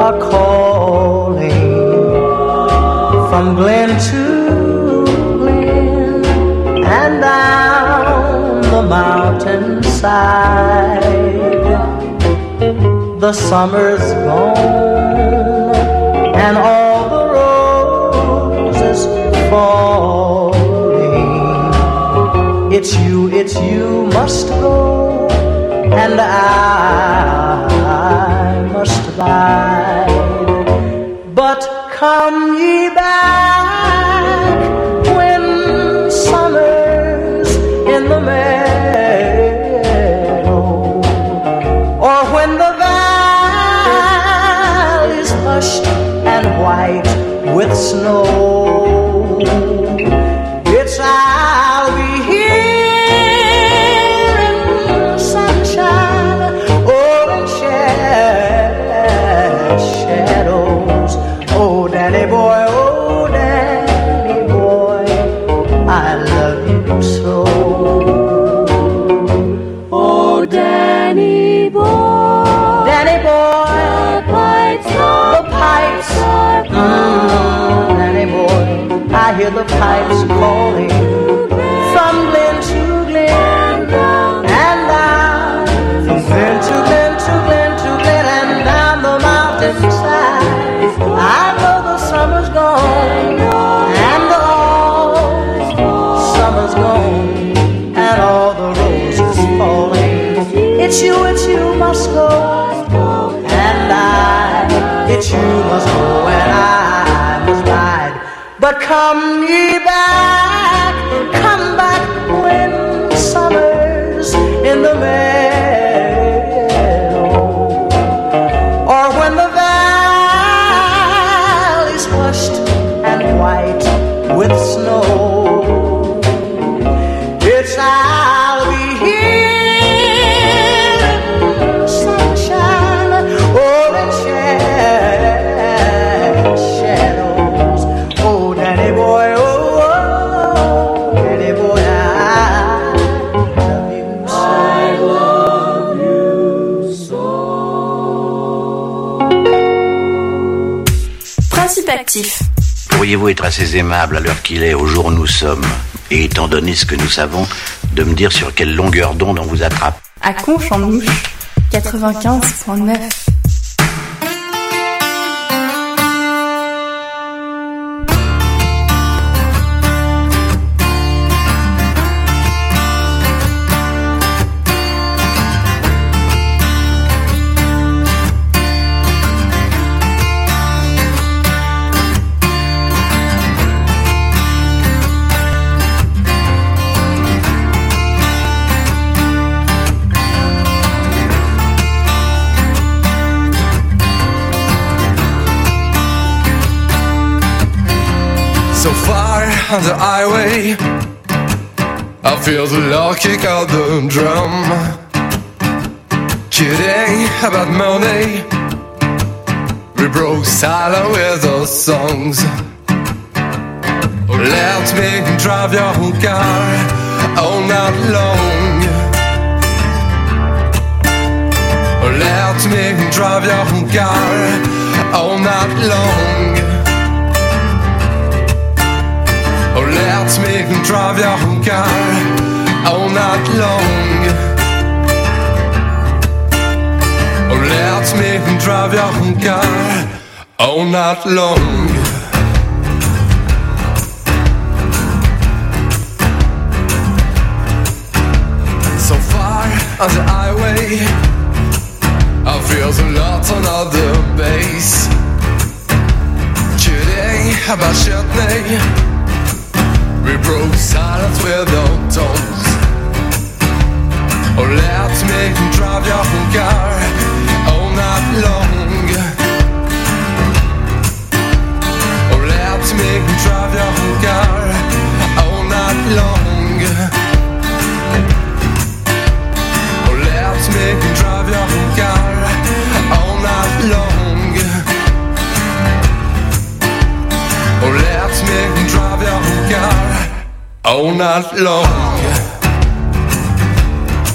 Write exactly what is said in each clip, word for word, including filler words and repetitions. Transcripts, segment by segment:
are calling from glen to glen and down the mountainside. The summer's gone and all the roses falling. It's you, it's you must go, and I must abide. But come ye back when summer's in the meadow, or when the valley's hushed and white with snow. It's I'll be here in the sunshine, oh, in shadows. Oh, Danny boy, oh, Danny boy, I love you so. Oh, Danny boy, Danny boy, the pipes are, the pipes are mm, Danny boy, I hear the pipes calling from glen to glen and down, from glen to glen to glen to glen and down the mountainside. I know the summer's gone and all summer's gone and all the roses falling. It's you, it's you must go, and I, it's you must go, and I must ride. But come ye back, come back when summer's in the meadow, or when the valley's hushed and white with snow. It's I'll be here in sunshine, oh, in shadows. Oh, Danny boy, oh, oh, Danny boy, I love you so. I love you so. Principe actif. Pourriez-vous être assez aimable à l'heure qu'il est, au jour où nous sommes, et étant donné ce que nous savons, de me dire sur quelle longueur d'onde on vous attrape? À Conches en Ouche, quatre-vingt-quinze virgule neuf. So far on the highway, I feel the low kick of the drum. Kidding about money, we broke silent with our songs. Let me drive your car all night long. Let me drive your car all night long. Oh, let me drive your car all night long. Oh, let me drive your car all night long. So far on the highway, I feel the lot on other base. Kidding about Chutney, we broke silence with our tongues. Oh, let me drive your car all night long. Oh, let me drive your car all night long. Oh, let me drive your car all night long. Oh, let me drive your car all night long.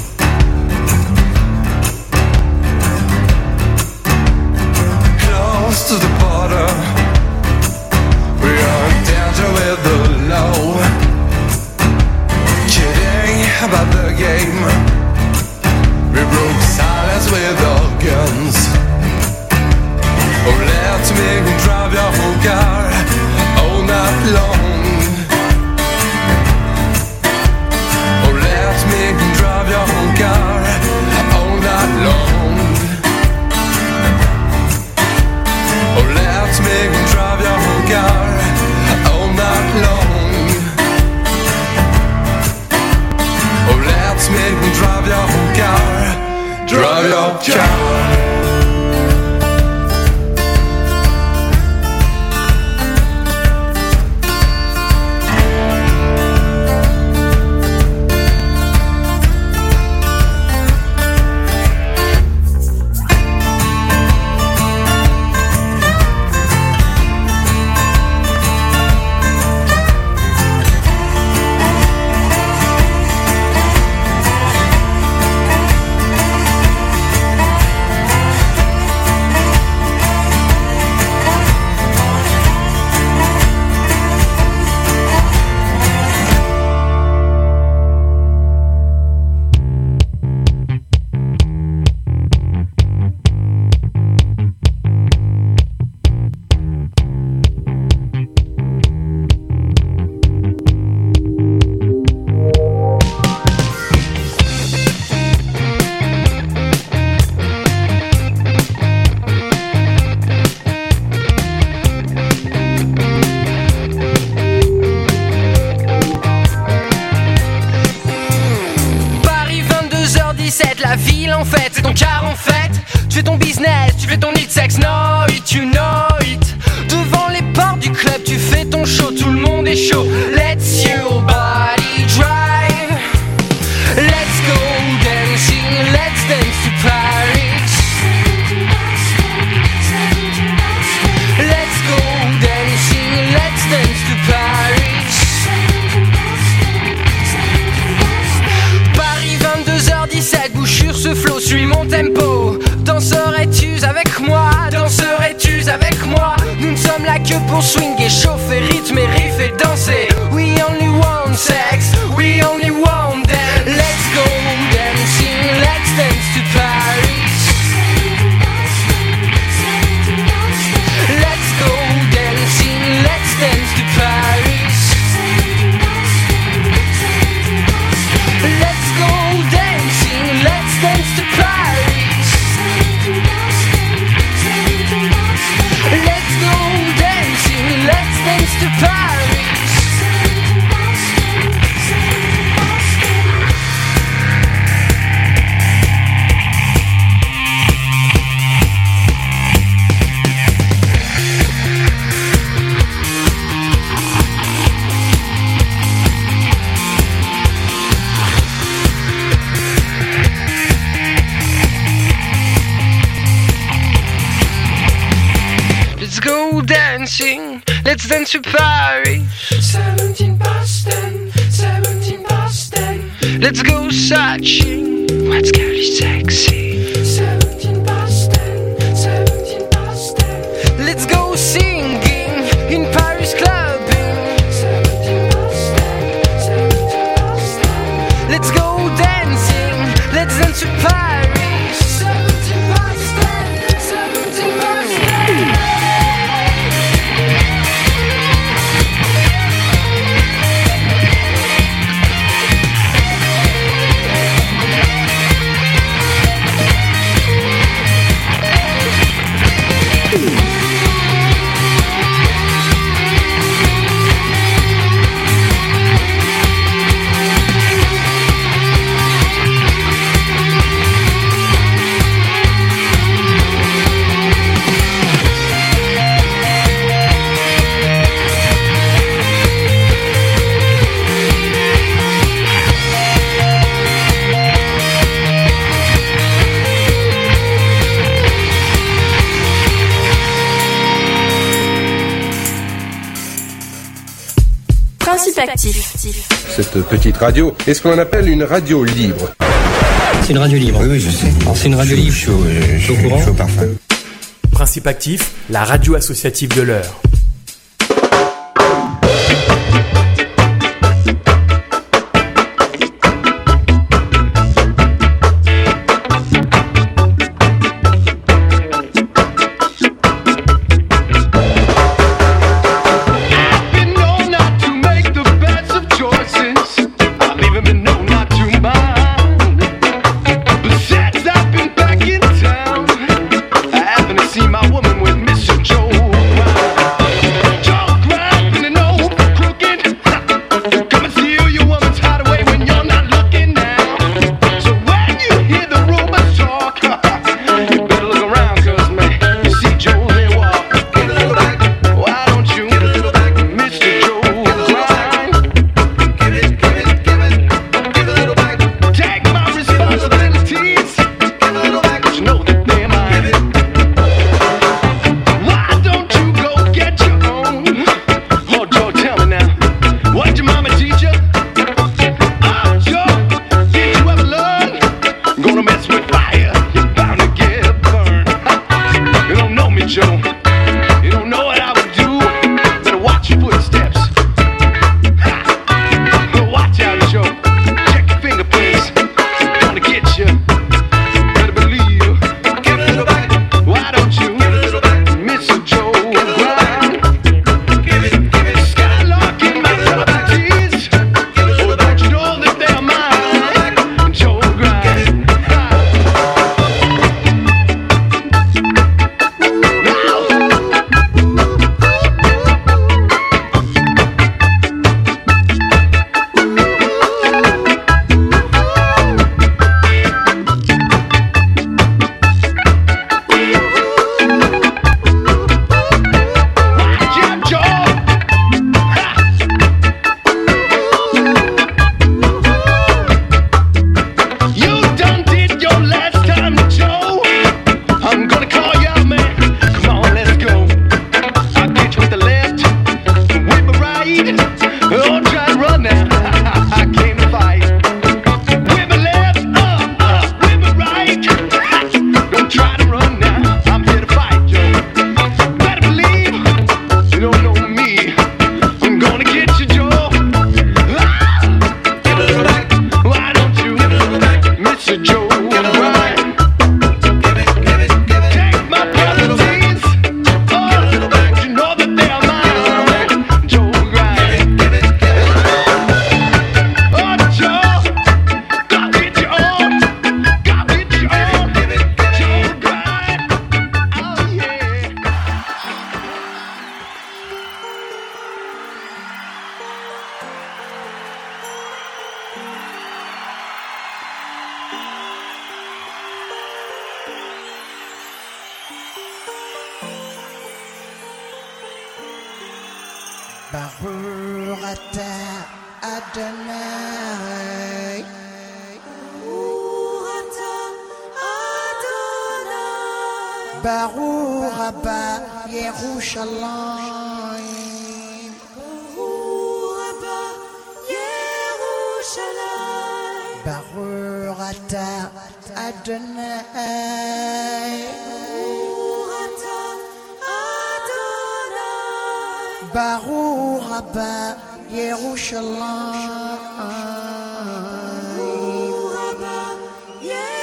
Close your car. La ville en fait, c'est ton car en fait. Tu fais ton business, tu fais ton hit sex, know it, you know it. Devant les portes du club, tu fais ton show, tout le monde est chaud. Let's your body drive. Let's go dancing, let's dance to Paris. Let's go dancing, let's dance to Paris. Paris vingt-deux heures dix-sept, bouchure ce flow, suis mon tempo. Danserais-tu avec moi, danserais-tu avec moi. Nous ne sommes là que pour swinguer, chauffer, rythmer, riff et danser. We only want sex, we only want dance. Let's go dancing, let's dance to Paris. Let's go dancing, let's dance to Paris. Let's go dancing, let's dance to Paris. Let's go dancing, let's dance to Paris. Let's go dancing, let's dance to Paris. seventeen past ten, seventeen past ten. Let's go searching, what's really sexy. seventeen past ten, seventeen past ten. Let's go singing in Paris clubbing. seventeen past ten, seventeen past ten. Let's go dancing, let's dance to Paris. seventeen past ten, seventeen past ten. Principe actif. Cette petite radio est ce qu'on appelle une radio libre. C'est une radio libre. Oui, oui, je sais. Alors, c'est une radio libre. Je suis au, je, je, au courant. je suis au parfum. Principe actif, la radio associative de l'heure. See my woman with Mister Joe. Baruch atah Adonai. Baruch Rabba Yerushalayim. Baruch atah Adonai. Baruch Rabba Yerushalayim.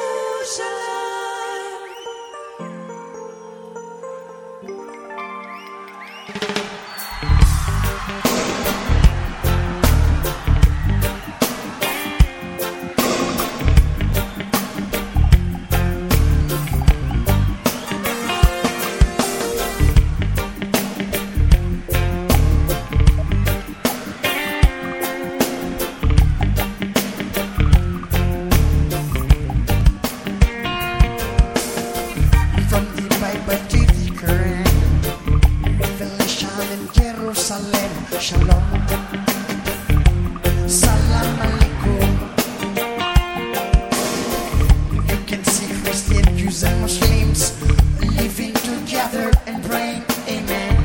Shalom, salam alaikum. You can see Christian Jews and Muslims living together and praying, amen.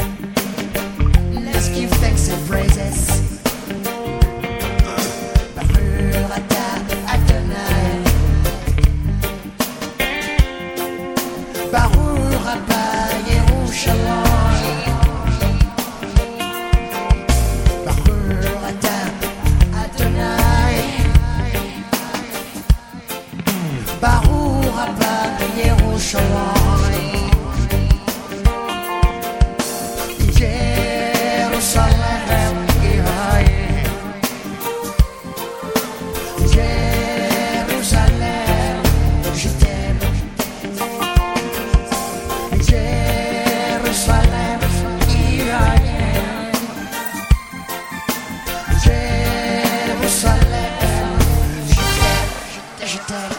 Let's give thanks and praises. Baruch atah Adonai. Baruch Rabba Yerushalayim. Baruch Rabba Yerushalayim. Jerusalem, Yerayim. Jerusalem, je t'aime. Jerusalem, Yerayim. Jerusalem, je t'aime, je t'aime.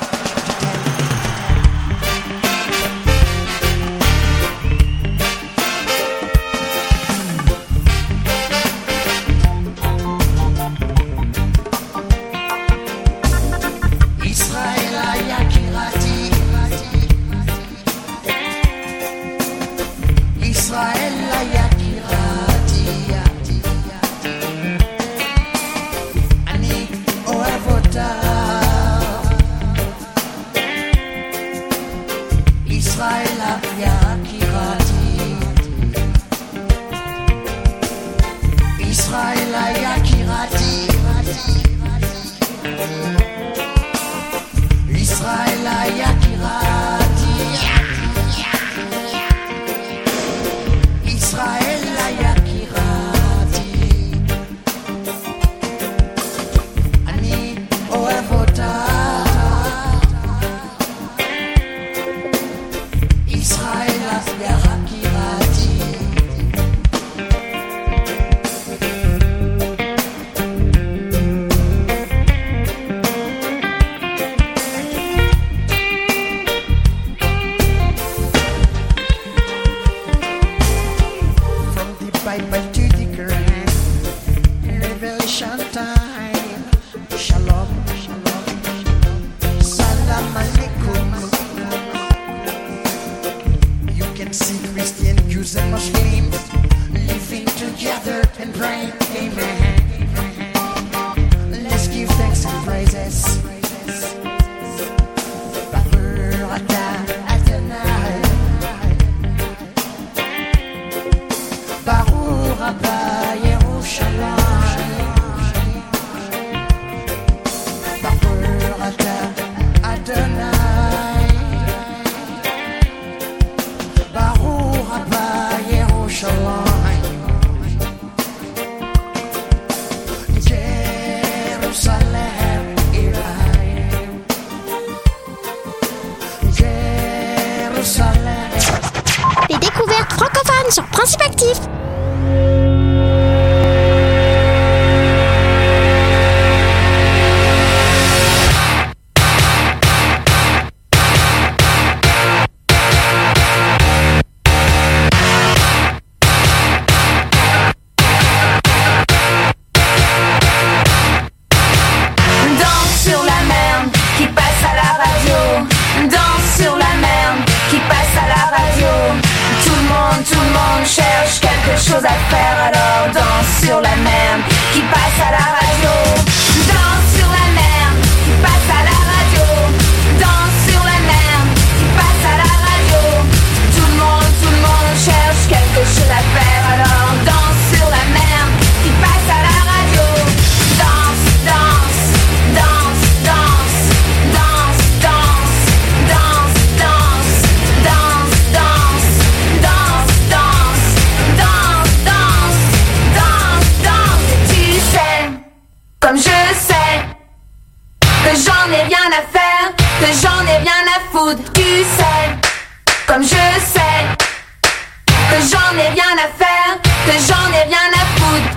chose à faire, alors danse sur la merde qui passe à la radio. Danse sur la merde qui passe à la radio. Danse sur la merde qui passe à la radio. Tout le monde, tout le monde cherche quelque chose à faire, alors danse sur la merde qui passe à la radio. Danse, danse, danse, danse, danse, danse, danse, danse, danse, danse, danse, danse, danse, danse, danse, danse. Tu sais, comme je sais, que j'en ai rien à faire, que j'en ai rien à foutre. Tu sais, comme je sais, que j'en ai rien à faire, que j'en ai rien à foutre.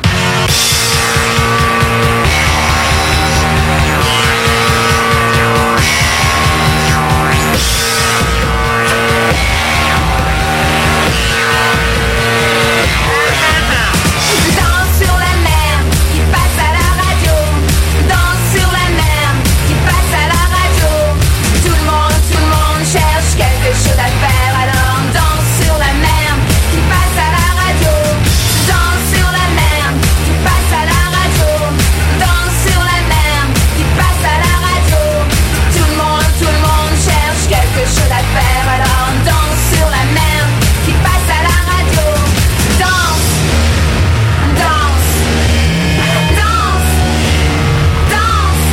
Danse sur la merde qui passe à la radio. Danse sur la merde qui passe à la radio. Tout le monde, tout le monde cherche quelque chose à faire, alors danse sur la merde qui passe à la radio. Danse sur la merde qui passe à la radio. Danse sur la merde qui passe à la radio. Tout le monde, tout le monde cherche quelque chose à faire, alors danse sur la merde qui passe à la radio. Danse, danse, danse, danse.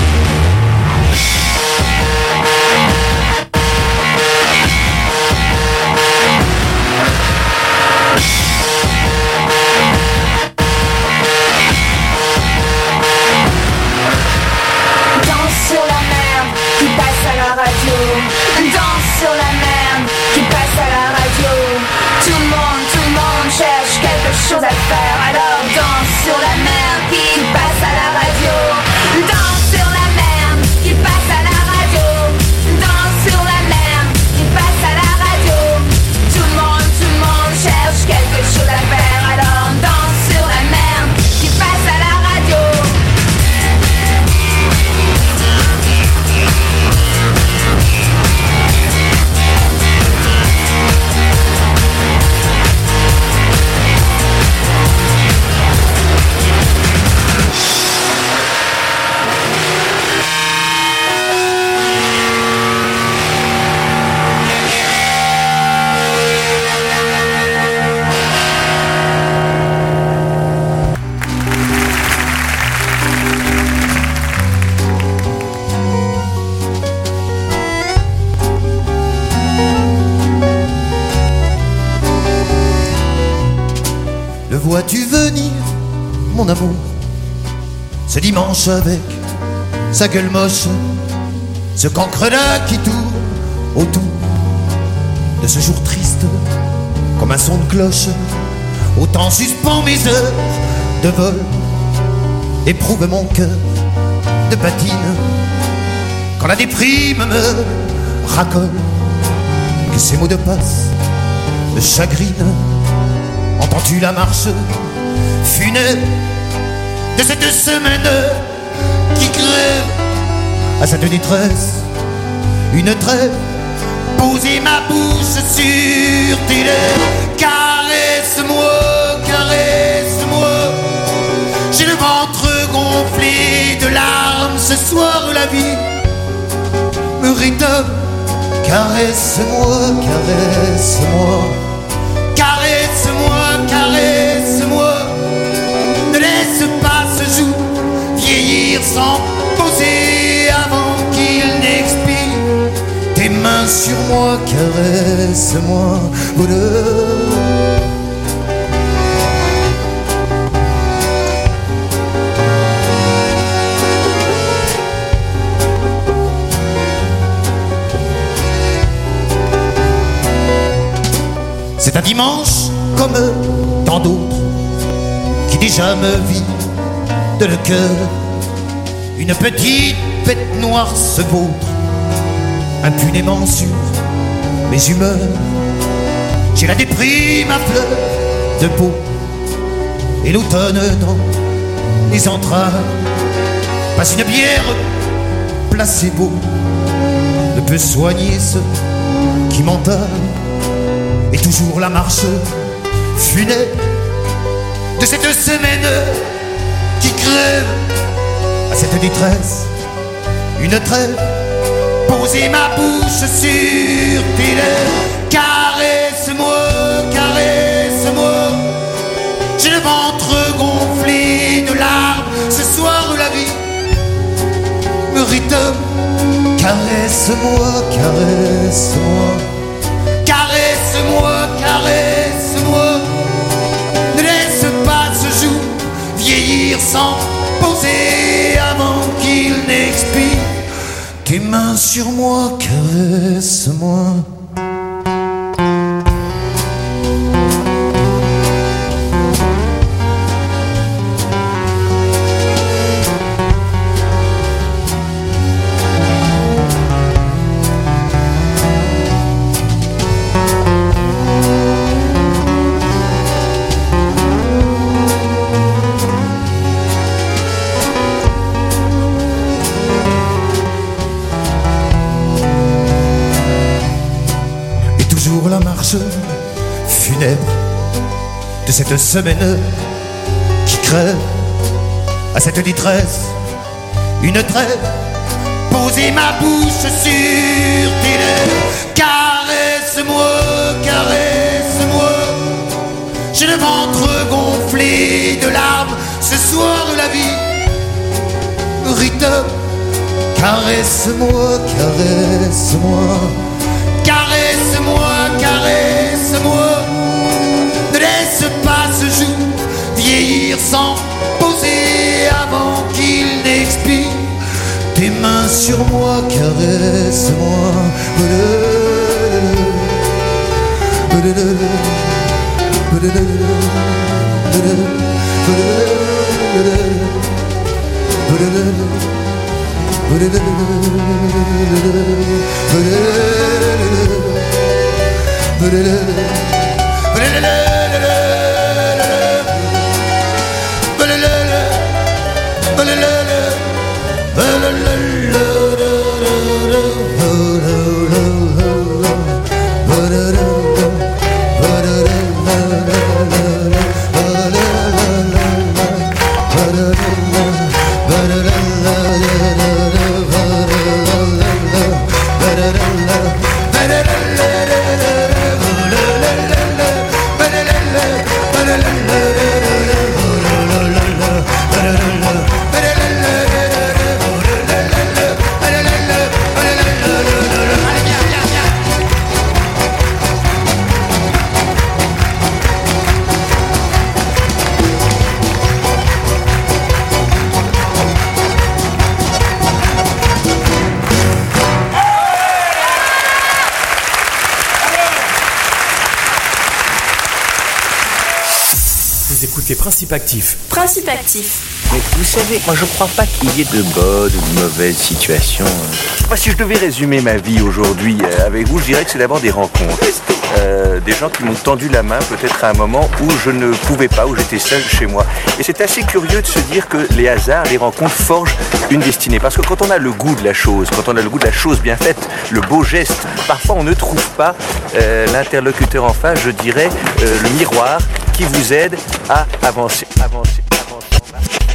Danse sur la merde qui passe à la radio. Danse sur la merde qui passe à la radio. Tout le monde, tout le monde cherche quelque chose à faire, alors danse sur la merde qui passe à la radio. Danse sur la merde qui passe à la radio. Danse sur la merde qui passe à la radio. Tout le monde, tout le monde cherche quelque chose à faire, alors danse sur la merde qui passe à la radio. Le vois-tu venir, mon amour, ce dimanche avec sa gueule moche, ce cancre-là qui tourne autour de ce jour triste comme un son de cloche. Autant suspend mes heures de vol, éprouve mon cœur de patine quand la déprime me racole, que ces mots de passe me chagrinent. Entends-tu la marche funèbre de cette semaine qui crève à cette détresse une trêve? Poser ma bouche sur tes lèvres, caresse-moi, caresse-moi. J'ai le ventre gonflé de larmes, ce soir la vie me rétame. Caresse-moi, caresse-moi. Caresse-moi, caresse-moi. Ne laisse pas ce jour vieillir sans poser avant qu'il n'expire. Tes mains sur moi, caresse-moi. C'est un dimanche comme tant d'autres qui déjà me vit de le cœur. Une petite bête noire se vautre impunément sur mes humeurs. J'ai la déprime à fleur de peau et l'automne dans les entrailles. Passe une bière placebo ne peut soigner ce qui m'entame. Et toujours la marche funèbre de cette semaine qui crève. À cette détresse, une trêve, poser ma bouche sur tes lèvres. Caresse-moi, caresse-moi, j'ai le ventre gonflé de larmes. Ce soir la vie me rythme. Caresse-moi, caresse-moi, caresse-moi, caresse-moi. Ne laisse pas ce jour vieillir sans poser avant qu'il n'expire. Tes mains sur moi, caresse-moi. La marche funèbre de cette semaine qui crève. À cette détresse, une trêve, poser ma bouche sur tes lèvres. Caresse-moi, caresse-moi, j'ai le ventre gonflé de larmes. Ce soir la vie me rythme. Caresse-moi, caresse-moi, caresse-moi, caresse-moi. Ne laisse pas ce jour vieillir sans poser avant qu'il n'expire. Tes mains sur moi, caresse-moi. Écoutez Principe Actif. Principe Actif. Mais vous savez, moi je crois pas qu'il y ait de bonnes ou de mauvaises situations. Moi, si je devais résumer ma vie aujourd'hui euh, avec vous, je dirais que c'est d'abord des rencontres. Euh, des gens qui m'ont tendu la main peut-être à un moment où je ne pouvais pas, où j'étais seul chez moi. Et c'est assez curieux de se dire que les hasards, les rencontres forgent une destinée. Parce que quand on a le goût de la chose, quand on a le goût de la chose bien faite, le beau geste, parfois on ne trouve pas euh, l'interlocuteur en face, je dirais, euh, le miroir qui vous aide à avancer, avancer.